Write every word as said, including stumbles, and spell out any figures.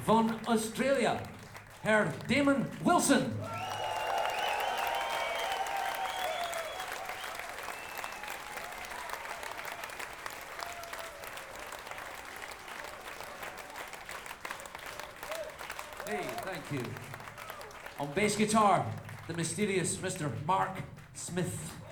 Von Australia, Herr Damon Wilson. Hey, thank you. On bass guitar, the mysterious Mister Mark Smith.